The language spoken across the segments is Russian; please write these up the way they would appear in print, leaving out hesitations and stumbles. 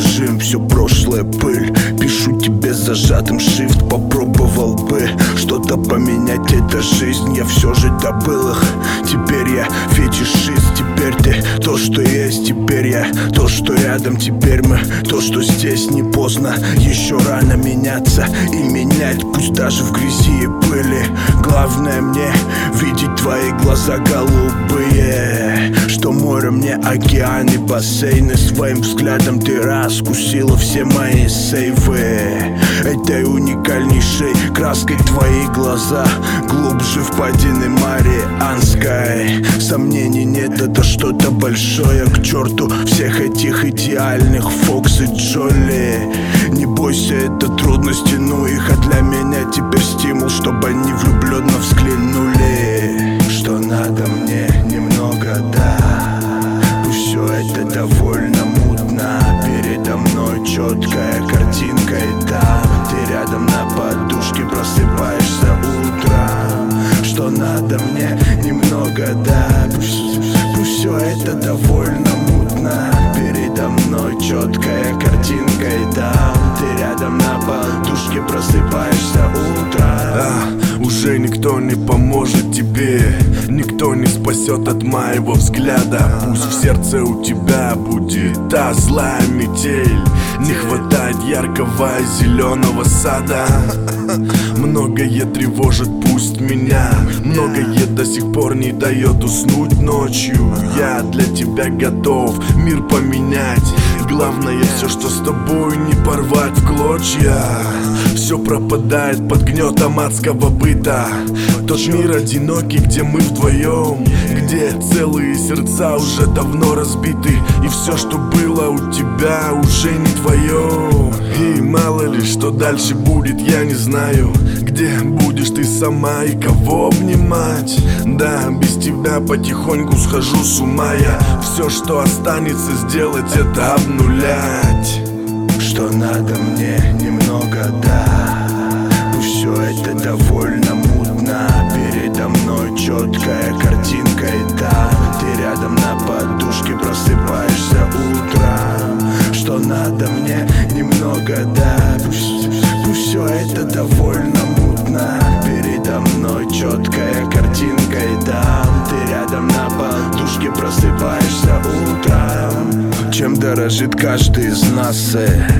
зажим, все прошлое пыль. Пишу тебе зажатым шрифт, попробовал бы что-то поменять, это жизнь, я все же добыл их. Теперь я фетишист, теперь ты то, что есть. Теперь я то, что рядом, теперь мы то, что здесь. Не поздно, еще рано меняться и менять, пусть даже в грязи и пыли. Главное мне видеть твои глаза голубые, что море мне океаны, бассейны. Своим взглядом ты раскусила все мои сейвы. Этой уникальнейшей краской твои глаза глубже впадины Марианской. Сомнений нет, это что-то большое. К черту всех этих идеальных Фокс и Джоли. Не бойся, это трудности, ну их, а для меня теперь стимул, чтобы они влюбленно взглянули. Что надо мне немного, да. Пусть все это довольно мутно. Передо мной четкая картинка, и там ты рядом на подушке просыпаешься утром. Что надо мне немного, да. Пусть все это довольно мутно. Передо мной четкая картинка, и там ты рядом на подушке просыпаешься утром. Уже никто не поможет тебе, никто не спасет от моего взгляда. Пусть в сердце у тебя будет та злая метель. Не хватает яркого зеленого сада. Многое тревожит, пусть меня. Многое до сих пор не дает уснуть ночью. Я для тебя готов мир поменять. Главное все, что с тобой не порвать в клочья. Все пропадает под гнетом адского быта. Тот мир одинокий, где мы вдвоем, где целые сердца уже давно разбиты. И все, что было у тебя, уже не твое. И мало ли, что дальше будет, я не знаю. Где будешь ты сама и кого обнимать? Да, без тебя потихоньку схожу с ума я. Все, что останется сделать, это обнулять. Что надо мне немного, да. Пусть все это довольно мутно. Передо мной четкая картинка, и там ты рядом на подушке просыпаешься утром. Что надо мне немного, да. Пусть все это довольно мутно. Передо мной четкая картинка, и там ты рядом на подушке просыпаешься утром. Чем дорожит каждый из нас,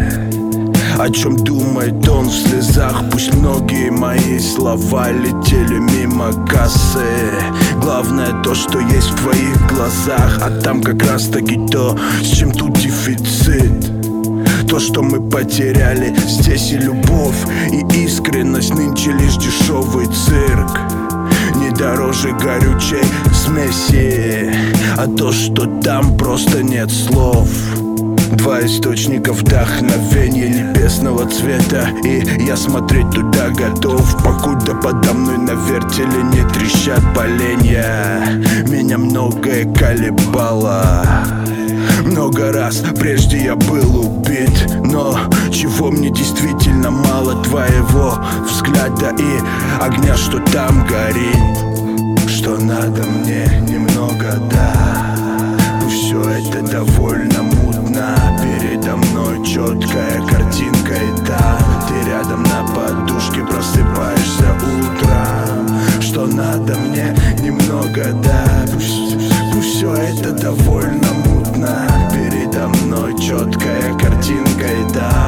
о чем думает он в слезах? Пусть многие мои слова летели мимо кассы. Главное то, что есть в твоих глазах, а там как раз таки то, с чем тут дефицит. То, что мы потеряли здесь, и любовь, и искренность. Нынче лишь дешевый цирк, не дороже горючей смеси. А то, что там, просто нет слов. Два источника вдохновения небесного цвета, и я смотреть туда готов, покуда подо мной на вертеле не трещат поленья. Меня многое колебало. Много раз прежде я был убит, но чего мне действительно мало? Твоего взгляда и огня, что там горит. Что надо мне немного, да. Пусть все это довольно мутно. Передо мной четкая картинка, и там ты рядом на подушке просыпаешься утром. Что надо мне немного, да. Пусть все это довольно мутно. Передо мной четкая картинка, и там